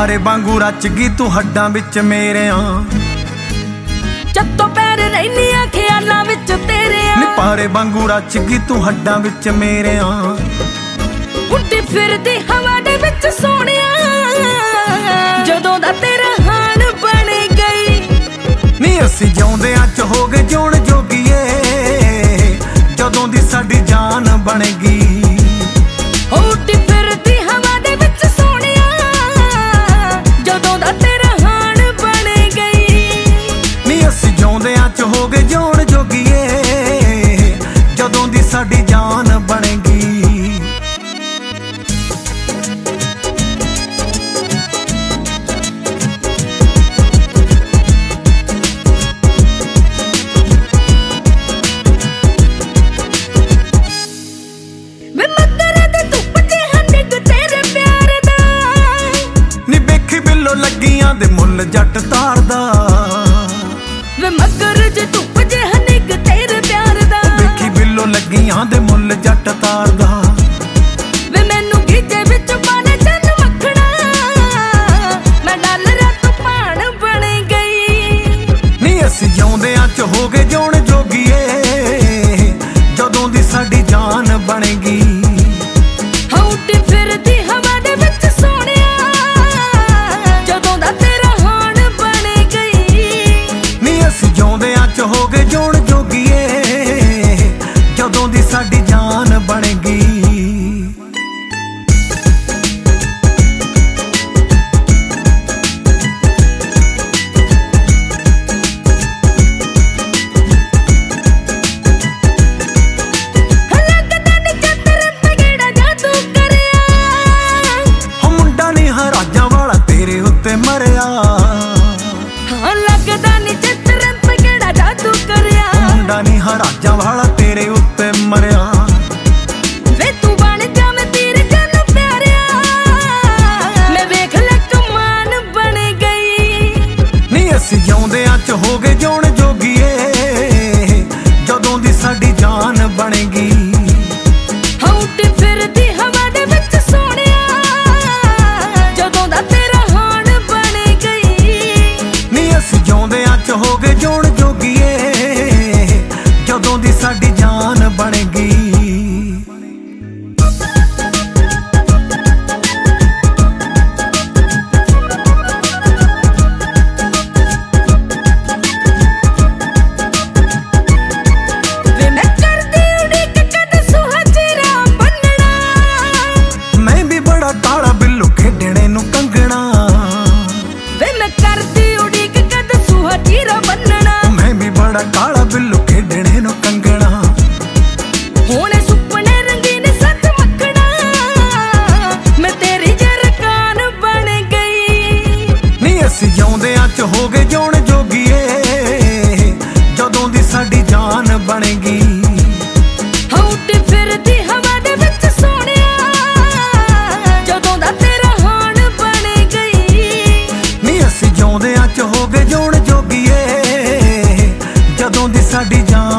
ਪਾਰੇ ਵਾਂਗੂ ਰਚ ਗਈ ਤੂੰ ਹੱਡਾਂ ਵਿੱਚ ਮੇਰਿਆਂ, ਜੱਤੋਂ ਪੈਰ ਰਹਿਨੀਆਂ ਖਿਆਲਾਂ ਵਿੱਚ ਤੇਰਿਆਂ। ਨੀ ਪਾਰੇ ਵਾਂਗੂ ਰਚ ਗਈ ਤੂੰ ਹੱਡਾਂ ਵਿੱਚ ਮੇਰਿਆਂ, ਉੱਡੀ ਫਿਰਦੀ ਹਵਾ ਦੇ ਵਿੱਚ ਸੋਹਣਿਆ, ਜਦੋਂ ਦਾ ਤੇਰਾ ਹਾਣ ਬਣ ਗਈ। ਨੀ ਅਸੀਂ ਜਿਉਂਦਿਆਂ ਚ ਹੋ ਗਏ ਜਿਉਣ ਜੋਗੀਏ, ਜਦੋਂ ਦੀ ਸਾਡੀ ਜਾਨ ਬਣ ਗਈ। ਉੱਡੀ ਫਿਰਦੀ ਹਵਾ ਦੇ ਵਿੱਚ ਸੋਹਣਿਆ, ਜਦੋਂ ਦਾ ਤੇਰਾ ਹਾਣ ਬਣ ਗਈ। ਨੀ ਅਸੀਂ ਜਿਉਂਦਿਆਂ ਚ ਹੋ ਗਏ ਜਿਉਣ ਜੋਗੀਏ, ਜਦੋਂ ਦੀ ਸਾਡੀ ਜਾਨ ਬਣ ਗਈ। ਲੱਗੀਆਂ ਦੇ ਮੁੱਲ ਜੱਟ ਤਾਰਦਾ, ਵੇ ਮਗਰ ਜੇ ਧੁੱਪ ਜੇ ਹਨਿਕ ਤੇਰੇ ਪਿਆਰ ਦਾ। ਵੇਖੀ ਬਿੱਲੋ ਲੱਗੀਆਂ ਦੇ ਮੁੱਲ ਜੱਟ ਤਾਰਦਾ, ਵੇ ਮੈਨੂੰ ਗੀਜੇ ਵਿੱਚ ਪਾਣੇ ਚੰਨ ਮੱਖਣਾ, ਮੈਂ ਡਾਲਰਾਂ ਤੋਂ ਪਾਣ ਬਣ ਗਈ। ਨੀ ਅਸੀਂ ਜਿਉਂਦਿਆਂ ਚ ਹੋ ਗਏ ਜਿਉਣ ਜੋਗੀਏ, ਜਦੋਂ ਦੀ ਸਾਡੀ ਜਾਨ ਬਣ ਗਈ। ਉੱਡੀ ਫਿਰਦੀ ਹਵਾ ਦੇ ਵਿੱਚ ਸੋਹਣਿਆ, ਜਦੋਂ ਦਾ ਤੇਰਾ ਹਾਣ ਬਣ ਗਈ। ਨੀ ਅਸੀਂ ਜਿਉਂਦਿਆਂ ਚ ਹੋ ਗਏ ਜਿਉਣ ਜੋਗੀਏ, ਜਦੋਂ ਦੀ ਸਾਡੀ ਜਾਨ ਬਣ ਗਈ। ਮਰਿਆ ਹਾਂ ਲੱਗਦਾ ਨੀ ਚਿੱਤਰਨ ਤੇ ਕਿਹੜਾ ਜਾਦੂ ਕਰਿਆ। ਮੁੰਡਾ ਨੀ ਹਰਾਜਾਂ ਵਾਲਾ ਤੇਰੇ ਉੱਤੇ ਮਰਿਆ, ਵੇ ਤੂੰ ਬਣ ਜਾਵੇਂ ਤੀਰ ਜਨ ਪਿਆਰਿਆ, ਮੈਂ ਵੇਖ ਲੈ ਕਮਾਨ ਬਣ ਗਈ। ਨੀ ਅਸੀਂ ਜਿਉਂਦਿਆਂ ਚ ਹੋ ਗਏ ਜਿਉਣ ਜੋਗੀਏ, ਜਦੋਂ ਦੀ ਸਾਡੀ ਜਾਨ ਬਣ ਗਈ। ਉੱਡੀ ਫਿਰਦੀ ਹਵਾ ਦੇ ਵਿੱਚ ਸੋਹਣਿਆ, ਜਦੋਂ ਦਾ ਤੇਰਾ ਜਿਉਂਦਿਆਂ ਚ ਹੋ ਗਏ ਜਿਉਣ ਜੋਗੀਏ, ਜਦੋਂ ਦੀ ਸਾਡੀ ਜਾਨ ਬਣ ਗਈ। ਵੇ ਮੈਂ ਕਰਦੀ ਉਡੀਕ ਕਦ ਸੁਹਜਰਾ ਬੰਨਣਾ, ਮੈਂ ਵੀ ਬੜਾ ਕਾਲਾ ਬਿੱਲੂ ਖੇਡਣੇ ਨੂੰ ਕੰਗਣਾ। ਵੇ ਮੈਂ ਕਰਦੀ ਉਡੀਕ ਕਦ ਸੁਹਜਰਾ ਬੰਨਣਾ, ਮੈਂ ਵੀ ਬੜਾ ਕਾਲਾ ਬਿੱਲੂ ਖੇਡਣੇ ਨੂੰ ਕੰਗਣਾ। ਹੁਣ ਸੁਪਨੇ ਰੰਗੀਨ ਸੱਚ ਮੱਖਣਾ, ਮੈਂ ਤੇਰੀ ਜਰਕਾਨ ਬਣ ਗਈ। ਨੀ ਅਸੀਂ ਜਿਉਂਦਿਆਂ ਚ ਹੋ ਗਏ ਜਿਉਣ ਜੋਗੀਏ, ਜਦੋਂ ਦੀ ਸਾਡੀ ਜਾਨ ਬਣ ਗਈ। ਉੱਡੀ ਫਿਰਦੀ ਹਵਾ ਦੇ ਵਿੱਚ ਸੋਹਣਿਆ, ਜਦੋਂ ਦਾ ਤੇਰਾ ਹਾਣ ਬਣ ਗਈ। ਨੀ ਅਸੀਂ ਜਿਉਂਦਿਆਂ ਚ ਹੋ ਗਏ ਜਿਉਣ ਜੋਗੀਏ, ਜਦੋਂ ਦੀ ਸਾਡੀ ਜਾਨ